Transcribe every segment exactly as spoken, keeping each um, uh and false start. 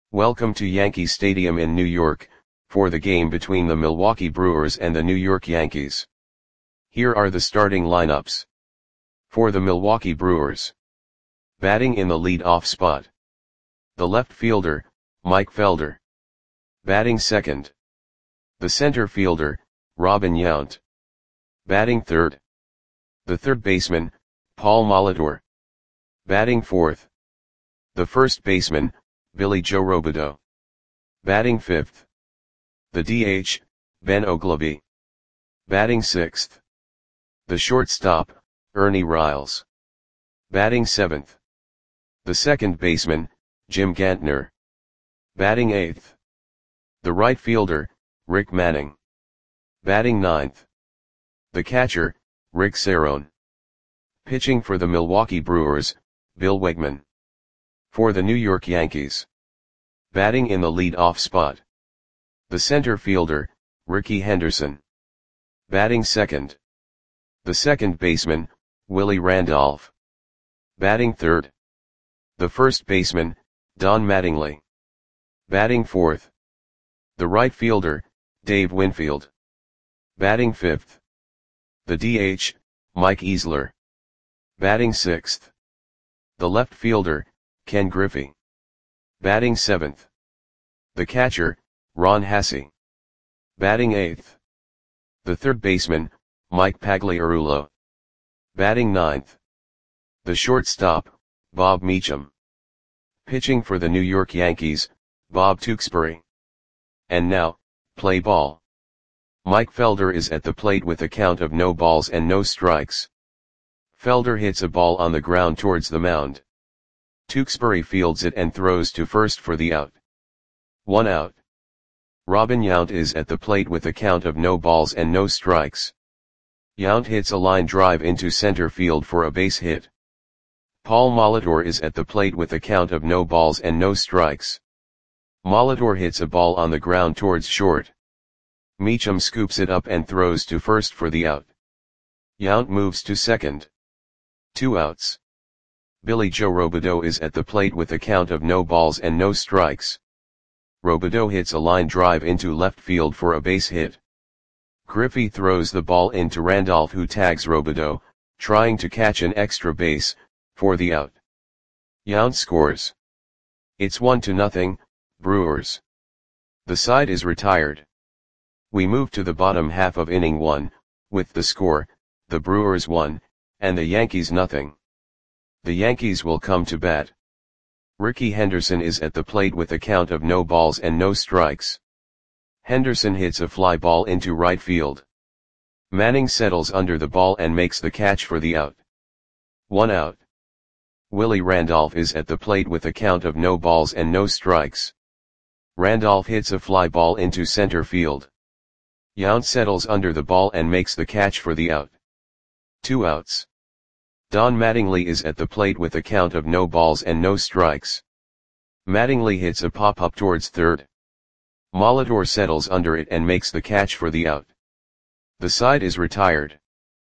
Welcome to Yankee Stadium in New York, for the game between the Milwaukee Brewers and the New York Yankees. Here are the starting lineups. For the Milwaukee Brewers. Batting in the lead-off spot. The left fielder, Mike Felder. Batting second. The center fielder, Robin Yount. Batting third. The third baseman, Paul Molitor. Batting fourth. The first baseman, Billy Joe Robideau. Batting fifth. The D H, Ben Oglivie. Batting sixth. The shortstop, Ernie Riles. Batting seventh. The second baseman, Jim Gantner. Batting eighth. The right fielder, Rick Manning. Batting ninth. The catcher, Rick Cerone. Pitching for the Milwaukee Brewers, Bill Wegman. For the New York Yankees. Batting in the lead-off spot. The center fielder, Rickey Henderson. Batting second. The second baseman, Willie Randolph. Batting third. The first baseman, Don Mattingly. Batting fourth. The right fielder, Dave Winfield. Batting fifth. The D H, Mike Easler. Batting sixth. The left fielder, Ken Griffey. Batting seventh. The catcher, Ron Hassey. Batting eighth. The third baseman, Mike Pagliarulo. Batting ninth. The shortstop, Bob Meacham. Pitching for the New York Yankees, Bob Tewksbury. And now, play ball. Mike Felder is at the plate with a count of no balls and no strikes. Felder hits a ball on the ground towards the mound. Tewksbury fields it and throws to first for the out. One out. Robin Yount is at the plate with a count of no balls and no strikes. Yount hits a line drive into center field for a base hit. Paul Molitor is at the plate with a count of no balls and no strikes. Molitor hits a ball on the ground towards short. Meacham scoops it up and throws to first for the out. Yount moves to second. Two outs. Billy Joe Robideau is at the plate with a count of no balls and no strikes. Robideau hits a line drive into left field for a base hit. Griffey throws the ball into Randolph, who tags Robideau, trying to catch an extra base, for the out. Yount scores. It's one to nothing, Brewers. The side is retired. We move to the bottom half of inning one, with the score, the Brewers one, and the Yankees nothing. The Yankees will come to bat. Rickey Henderson is at the plate with a count of no balls and no strikes. Henderson hits a fly ball into right field. Manning settles under the ball and makes the catch for the out. One out. Willie Randolph is at the plate with a count of no balls and no strikes. Randolph hits a fly ball into center field. Yount settles under the ball and makes the catch for the out. Two outs. Don Mattingly is at the plate with a count of no balls and no strikes. Mattingly hits a pop-up towards third. Molitor settles under it and makes the catch for the out. The side is retired.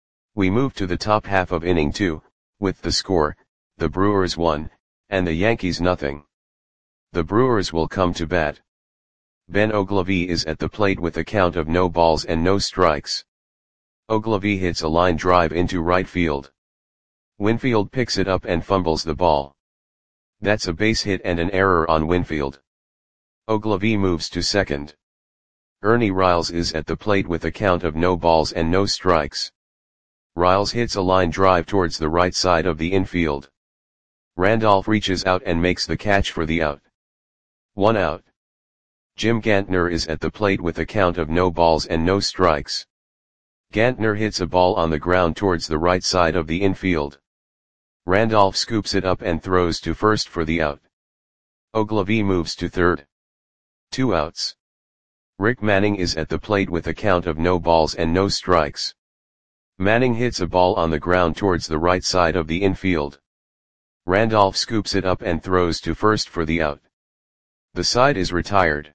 We move to the top half of inning two, with the score, the Brewers one, and the Yankees nothing. The Brewers will come to bat. Ben Oglivie is at the plate with a count of no balls and no strikes. Oglivie hits a line drive into right field. Winfield picks it up and fumbles the ball. That's a base hit and an error on Winfield. Oglivie moves to second. Ernie Riles is at the plate with a count of no balls and no strikes. Riles hits a line drive towards the right side of the infield. Randolph reaches out and makes the catch for the out. One out. Jim Gantner is at the plate with a count of no balls and no strikes. Gantner hits a ball on the ground towards the right side of the infield. Randolph scoops it up and throws to first for the out. Oglivie moves to third. Two outs. Rick Manning is at the plate with a count of no balls and no strikes. Manning hits a ball on the ground towards the right side of the infield. Randolph scoops it up and throws to first for the out. The side is retired.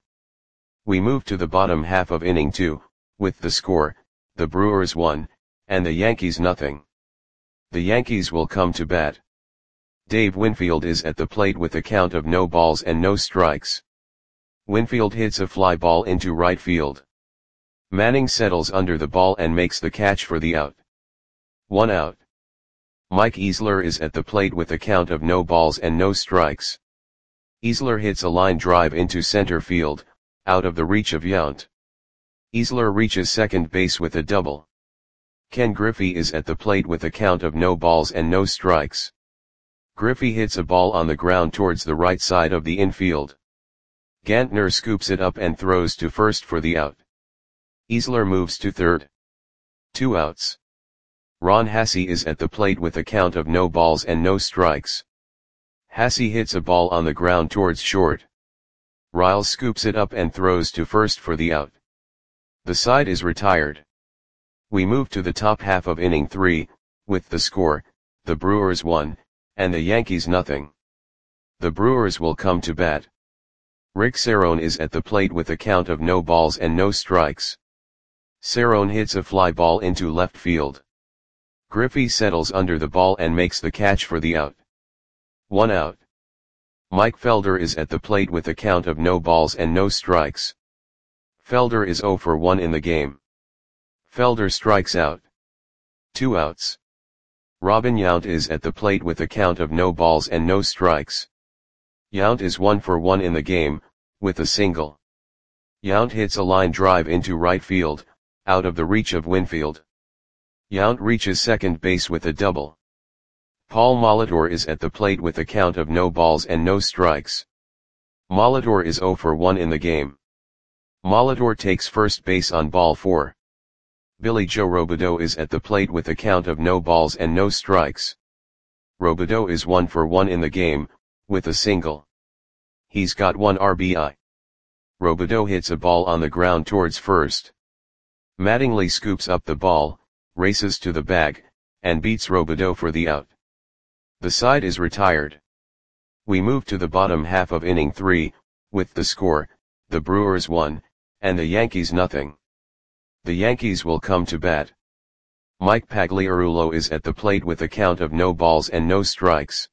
We move to the bottom half of inning two, with the score, the Brewers one, and the Yankees nothing. The Yankees will come to bat. Dave Winfield is at the plate with a count of no balls and no strikes. Winfield hits a fly ball into right field. Manning settles under the ball and makes the catch for the out. One out. Mike Easler is at the plate with a count of no balls and no strikes. Easler hits a line drive into center field, out of the reach of Yount. Easler reaches second base with a double. Ken Griffey is at the plate with a count of no balls and no strikes. Griffey hits a ball on the ground towards the right side of the infield. Gantner scoops it up and throws to first for the out. Easler moves to third. Two outs. Ron Hassey is at the plate with a count of no balls and no strikes. Hassey hits a ball on the ground towards short. Riles scoops it up and throws to first for the out. The side is retired. We move to the top half of inning three, with the score, the Brewers one, and the Yankees nothing. The Brewers will come to bat. Rick Cerrone is at the plate with a count of no balls and no strikes. Cerrone hits a fly ball into left field. Griffey settles under the ball and makes the catch for the out. One out. Mike Felder is at the plate with a count of no balls and no strikes. Felder is oh for one in the game. Felder strikes out. Two outs. Robin Yount is at the plate with a count of no balls and no strikes. Yount is one for one in the game, with a single. Yount hits a line drive into right field, out of the reach of Winfield. Yount reaches second base with a double. Paul Molitor is at the plate with a count of no balls and no strikes. Molitor is oh for one in the game. Molitor takes first base on ball four. Billy Joe Robideau is at the plate with a count of no balls and no strikes. Robideau is one for one in the game, with a single. He's got one R B I. Robideau hits a ball on the ground towards first. Mattingly scoops up the ball, races to the bag, and beats Robideau for the out. The side is retired. We move to the bottom half of inning three, with the score, the Brewers one, and the Yankees nothing. The Yankees will come to bat. Mike Pagliarulo is at the plate with a count of no balls and no strikes.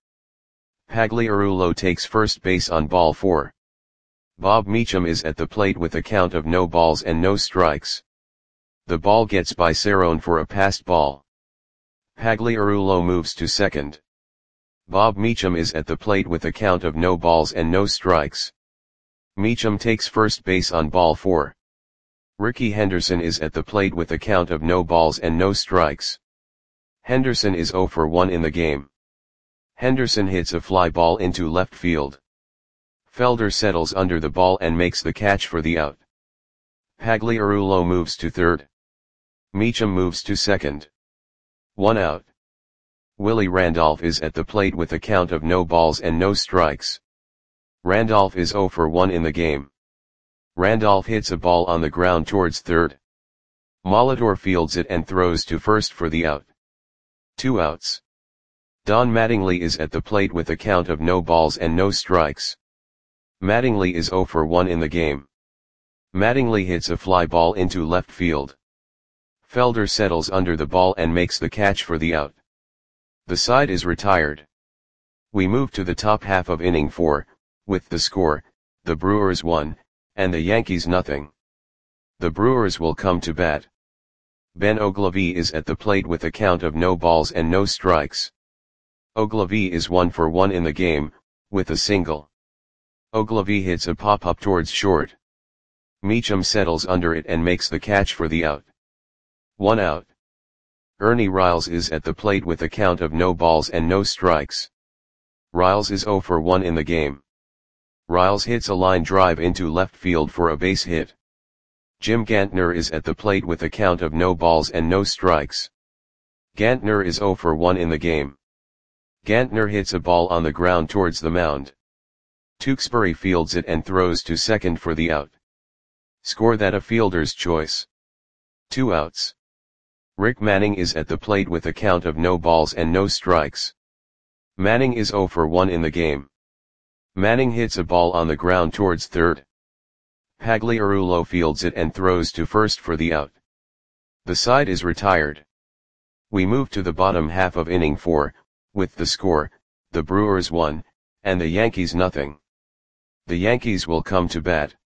Pagliarulo takes first base on ball four. Bob Meacham is at the plate with a count of no balls and no strikes. The ball gets by Cerrone for a passed ball. Pagliarulo moves to second. Bob Meacham is at the plate with a count of no balls and no strikes. Meacham takes first base on ball four. Ricky Henderson is at the plate with a count of no balls and no strikes. Henderson is oh for one in the game. Henderson hits a fly ball into left field. Felder settles under the ball and makes the catch for the out. Pagliarulo moves to third. Meacham moves to second. One out. Willie Randolph is at the plate with a count of no balls and no strikes. Randolph is oh for one in the game. Randolph hits a ball on the ground towards third. Molitor fields it and throws to first for the out. Two outs. Don Mattingly is at the plate with a count of no balls and no strikes. Mattingly is oh for one in the game. Mattingly hits a fly ball into left field. Felder settles under the ball and makes the catch for the out. The side is retired. We move to the top half of inning four, with the score, the Brewers one, and the Yankees nothing. The Brewers will come to bat. Ben Oglivie is at the plate with a count of no balls and no strikes. Oglivie is one for one in the game, with a single. Oglivie hits a pop-up towards short. Meacham settles under it and makes the catch for the out. One out. Ernie Riles is at the plate with a count of no balls and no strikes. Riles is oh for one in the game. Riles hits a line drive into left field for a base hit. Jim Gantner is at the plate with a count of no balls and no strikes. Gantner is oh for one in the game. Gantner hits a ball on the ground towards the mound. Tewksbury fields it and throws to second for the out. Score that a fielder's choice. Two outs. Rick Manning is at the plate with a count of no balls and no strikes. Manning is oh for one in the game. Manning hits a ball on the ground towards third. Pagliarulo fields it and throws to first for the out. The side is retired. We move to the bottom half of inning four, with the score, the Brewers one, and the Yankees nothing. The Yankees will come to bat.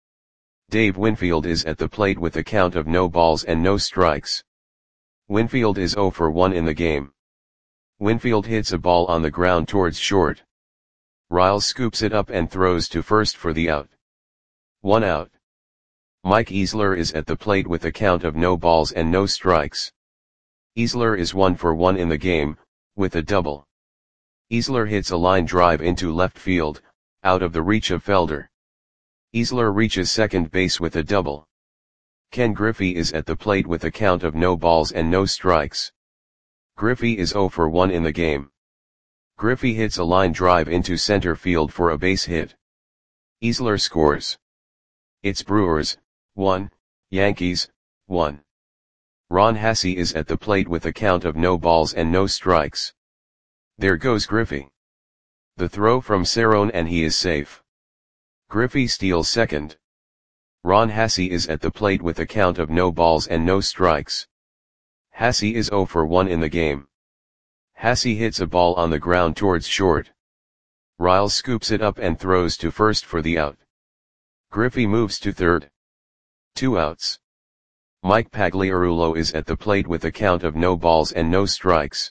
Dave Winfield is at the plate with a count of no balls and no strikes. Winfield is zero for one in the game. Winfield hits a ball on the ground towards short. Riles scoops it up and throws to first for the out. One out. Mike Easler is at the plate with a count of no balls and no strikes. Easler is one for one in the game, with a double. Easler hits a line drive into left field, out of the reach of Felder. Easler reaches second base with a double. Ken Griffey is at the plate with a count of no balls and no strikes. Griffey is zero for one in the game. Griffey hits a line drive into center field for a base hit. Easler scores. It's Brewers, one, Yankees, one. Ron Hassey is at the plate with a count of no balls and no strikes. There goes Griffey. The throw from Cerrone and he is safe. Griffey steals second. Ron Hassey is at the plate with a count of no balls and no strikes. Hassey is zero for one in the game. Hassey hits a ball on the ground towards short. Riles scoops it up and throws to first for the out. Griffey moves to third. Two outs. Mike Pagliarulo is at the plate with a count of no balls and no strikes.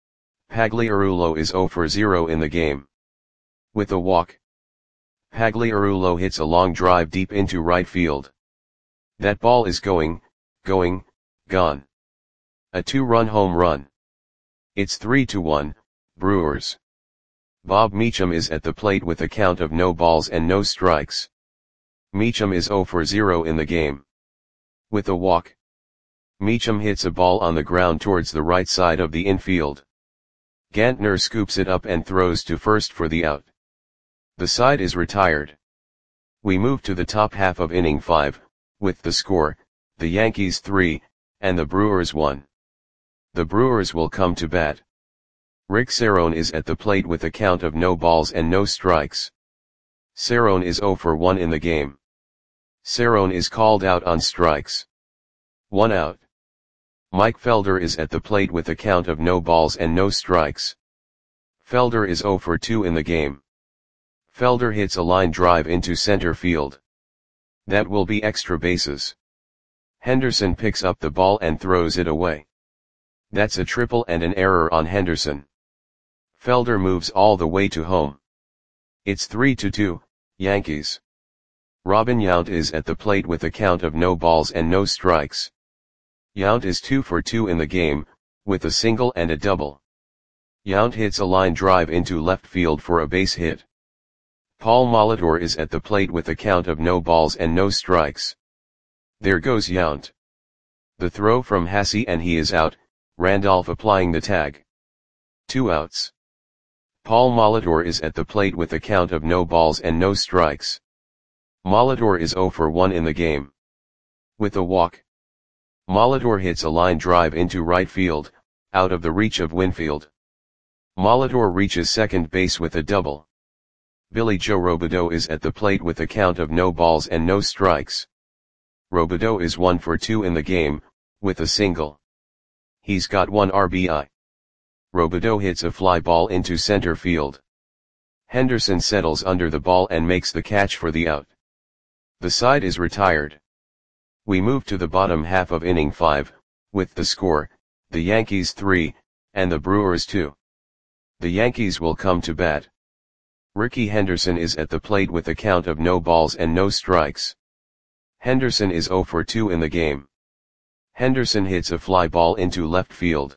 Pagliarulo is zero for zero in the game. With a walk. Pagliarulo hits a long drive deep into right field. That ball is going, going, gone. A two-run home run. It's three to one, Brewers. Bob Meacham is at the plate with a count of no balls and no strikes. Meacham is zero for zero in the game. With a walk. Meacham hits a ball on the ground towards the right side of the infield. Gantner scoops it up and throws to first for the out. The side is retired. We move to the top half of inning five, with the score, the Yankees three, and the Brewers one. The Brewers will come to bat. Rick Cerrone is at the plate with a count of no balls and no strikes. Cerrone is zero for one in the game. Cerrone is called out on strikes. One out. Mike Felder is at the plate with a count of no balls and no strikes. Felder is zero for two in the game. Felder hits a line drive into center field. That will be extra bases. Henderson picks up the ball and throws it away. That's a triple and an error on Henderson. Felder moves all the way to home. It's three to two, Yankees. Robin Yount is at the plate with a count of no balls and no strikes. Yount is two for two in the game, with a single and a double. Yount hits a line drive into left field for a base hit. Paul Molitor is at the plate with a count of no balls and no strikes. There goes Yount. The throw from Hassey and he is out, Randolph applying the tag. Two outs. Paul Molitor is at the plate with a count of no balls and no strikes. Molitor is zero for one in the game. With a walk. Molitor hits a line drive into right field, out of the reach of Winfield. Molitor reaches second base with a double. Billy Joe Robideau is at the plate with a count of no balls and no strikes. Robideau is one for two in the game, with a single. He's got one R B I. Robideau hits a fly ball into center field. Henderson settles under the ball and makes the catch for the out. The side is retired. We move to the bottom half of inning five, with the score, the Yankees three, and the Brewers two. The Yankees will come to bat. Ricky Henderson is at the plate with a count of no balls and no strikes. Henderson is zero for two in the game. Henderson hits a fly ball into left field.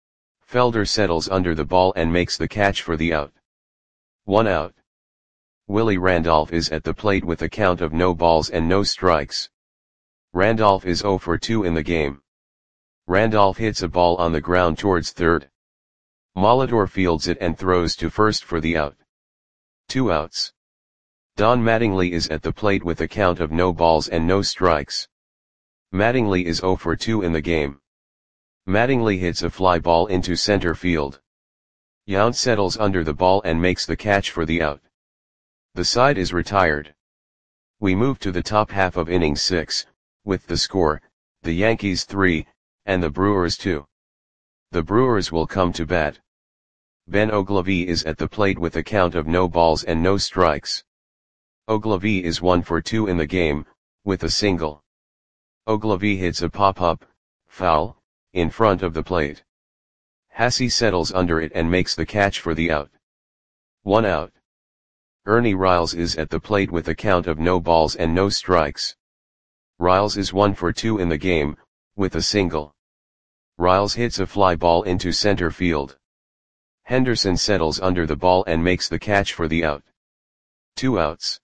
Felder settles under the ball and makes the catch for the out. One out. Willie Randolph is at the plate with a count of no balls and no strikes. Randolph is zero for two in the game. Randolph hits a ball on the ground towards third. Molitor fields it and throws to first for the out. Two outs. Don Mattingly is at the plate with a count of no balls and no strikes. Mattingly is zero for two in the game. Mattingly hits a fly ball into center field. Yount settles under the ball and makes the catch for the out. The side is retired. We move to the top half of inning six, with the score, the Yankees three, and the Brewers two. The Brewers will come to bat. Ben Oglivie is at the plate with a count of no balls and no strikes. Oglivie is one for two in the game, with a single. Ogilvy hits a pop-up, foul, in front of the plate. Hasse settles under it and makes the catch for the out. One out. Ernie Riles is at the plate with a count of no balls and no strikes. Riles is one for two in the game, with a single. Riles hits a fly ball into center field. Henderson settles under the ball and makes the catch for the out. Two outs.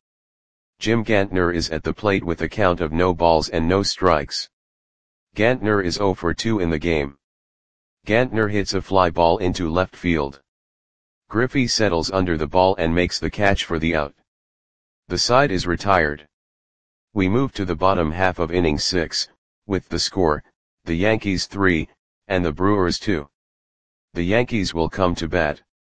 Jim Gantner is at the plate with a count of no balls and no strikes. Gantner is zero for two in the game. Gantner hits a fly ball into left field. Griffey settles under the ball and makes the catch for the out. The side is retired. We move to the bottom half of inning six, with the score, the Yankees three, and the Brewers two. The Yankees will come to bat.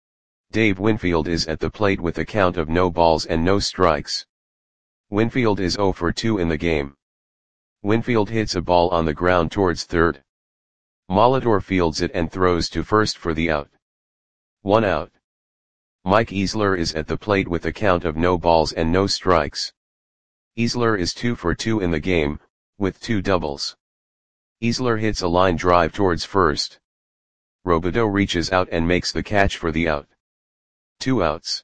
Dave Winfield is at the plate with a count of no balls and no strikes. Winfield is zero for two in the game. Winfield hits a ball on the ground towards third. Molitor fields it and throws to first for the out. One out. Mike Easler is at the plate with a count of no balls and no strikes. Easler is two for two in the game, with two doubles. Easler hits a line drive towards first. Robideau reaches out and makes the catch for the out. Two outs.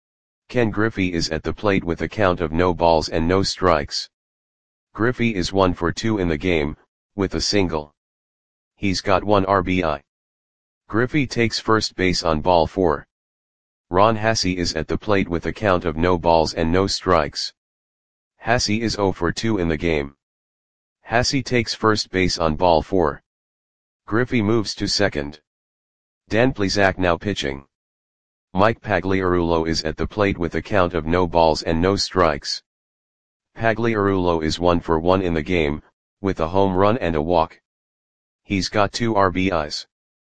Ken Griffey is at the plate with a count of no balls and no strikes. Griffey is one for two in the game, with a single. He's got one R B I. Griffey takes first base on ball four. Ron Hasse is at the plate with a count of no balls and no strikes. Hasse is zero for two in the game. Hasse takes first base on ball four. Griffey moves to second. Dan Plesac now pitching. Mike Pagliarulo is at the plate with a count of no balls and no strikes. Pagliarulo is one for one in the game, with a home run and a walk. He's got two R B Is.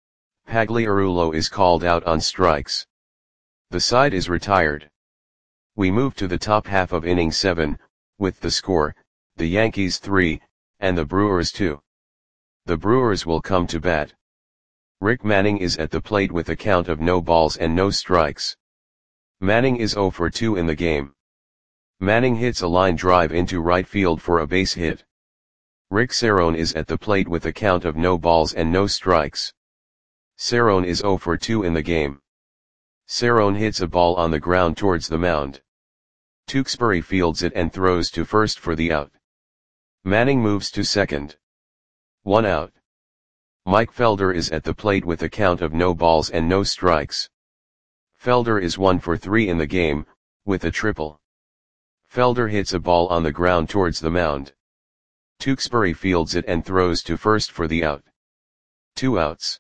Pagliarulo is called out on strikes. The side is retired. We move to the top half of inning seven, with the score, the Yankees three, and the Brewers two. The Brewers will come to bat. Rick Manning is at the plate with a count of no balls and no strikes. Manning is zero for two in the game. Manning hits a line drive into right field for a base hit. Rick Cerrone is at the plate with a count of no balls and no strikes. Cerrone is zero for two in the game. Cerrone hits a ball on the ground towards the mound. Tewksbury fields it and throws to first for the out. Manning moves to second. One out. Mike Felder is at the plate with a count of no balls and no strikes. Felder is one for three in the game, with a triple. Felder hits a ball on the ground towards the mound. Tewksbury fields it and throws to first for the out. Two outs.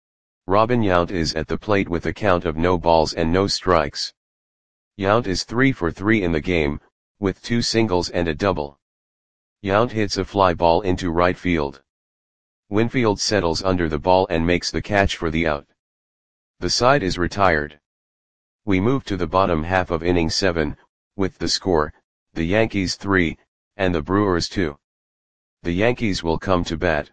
Robin Yount is at the plate with a count of no balls and no strikes. Yount is three for three in the game, with two singles and a double. Yount hits a fly ball into right field. Winfield settles under the ball and makes the catch for the out. The side is retired. We move to the bottom half of inning seven, with the score, the Yankees three, and the Brewers two. The Yankees will come to bat.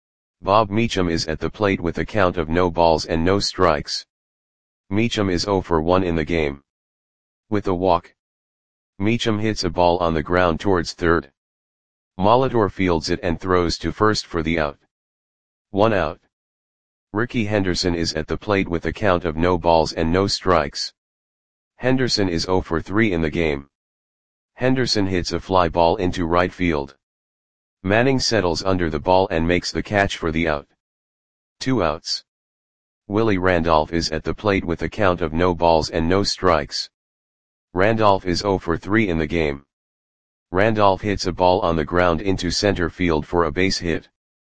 Bob Meacham is at the plate with a count of no balls and no strikes. Meacham is zero for one in the game. With a walk. Meacham hits a ball on the ground towards third. Molitor fields it and throws to first for the out. One out. Ricky Henderson is at the plate with a count of no balls and no strikes. Henderson is zero for three in the game. Henderson hits a fly ball into right field. Manning settles under the ball and makes the catch for the out. Two outs. Willie Randolph is at the plate with a count of no balls and no strikes. Randolph is zero for three in the game. Randolph hits a ball on the ground into center field for a base hit.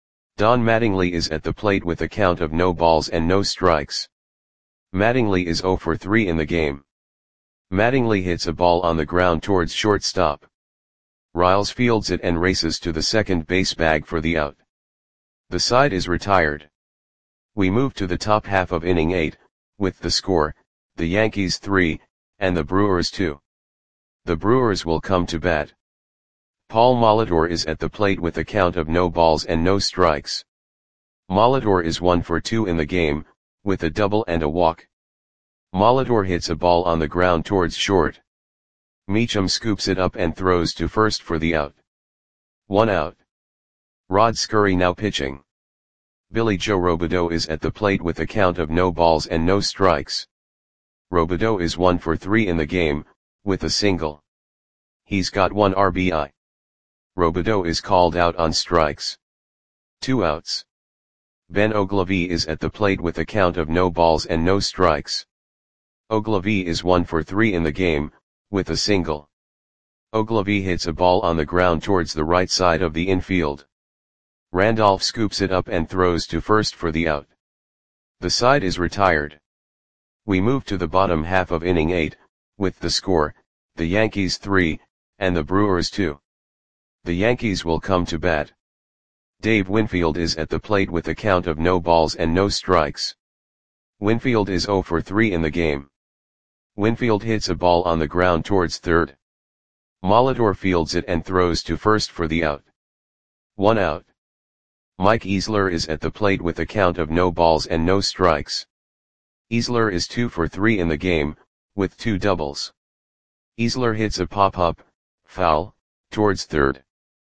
Don Mattingly is at the plate with a count of no balls and no strikes. Mattingly is zero for three in the game. Mattingly hits a ball on the ground towards shortstop. Riles fields it and races to the second base bag for the out. The side is retired. We move to the top half of inning eight, with the score, the Yankees three, and the Brewers two. The Brewers will come to bat. Paul Molitor is at the plate with a count of no balls and no strikes. Molitor is one for two in the game, with a double and a walk. Molitor hits a ball on the ground towards short. Meacham scoops it up and throws to first for the out. One out. Rod Scurry now pitching. Billy Joe Robideau is at the plate with a count of no balls and no strikes. Robideau is one for three in the game, with a single. He's got one R B I. Robideau is called out on strikes. Two outs. Ben Oglivie is at the plate with a count of no balls and no strikes. Oglivie is one for three in the game, with a single. Oglivie hits a ball on the ground towards the right side of the infield. Randolph scoops it up and throws to first for the out. The side is retired. We move to the bottom half of inning eight, with the score, the Yankees three, and the Brewers two. The Yankees will come to bat. Dave Winfield is at the plate with a count of no balls and no strikes. Winfield is zero for three in the game. Winfield hits a ball on the ground towards third. Molitor fields it and throws to first for the out. One out. Mike Easler is at the plate with a count of no balls and no strikes. Easler is two for three in the game, with two doubles. Easler hits a pop-up, foul, towards third.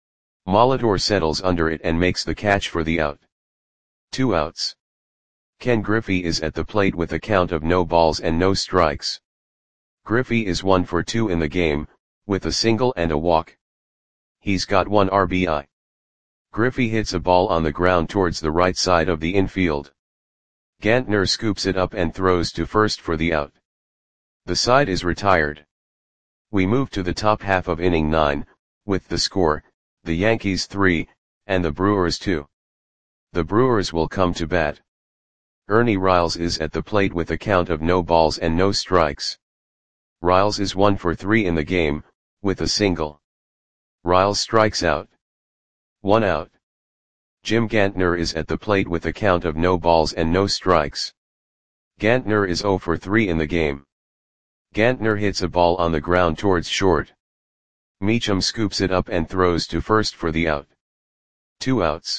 Molitor settles under it and makes the catch for the out. Two outs. Ken Griffey is at the plate with a count of no balls and no strikes. Griffey is one for two in the game, with a single and a walk. He's got one R B I. Griffey hits a ball on the ground towards the right side of the infield. Gantner scoops it up and throws to first for the out. The side is retired. We move to the top half of inning nine, with the score, the Yankees three, and the Brewers two. The Brewers will come to bat. Ernie Riles is at the plate with a count of no balls and no strikes. Riles is one for three in the game, with a single. Riles strikes out. One out. Jim Gantner is at the plate with a count of no balls and no strikes. Gantner is zero for three in the game. Gantner hits a ball on the ground towards short. Meacham scoops it up and throws to first for the out. Two outs.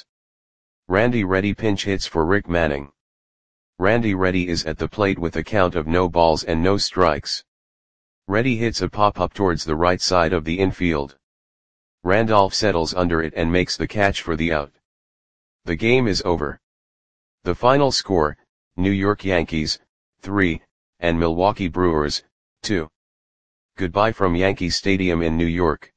Randy Reddy pinch hits for Rick Manning. Randy Reddy is at the plate with a count of no balls and no strikes. Reddy hits a pop-up towards the right side of the infield. Randolph settles under it and makes the catch for the out. The game is over. The final score, New York Yankees, three, and Milwaukee Brewers, two. Goodbye from Yankee Stadium in New York.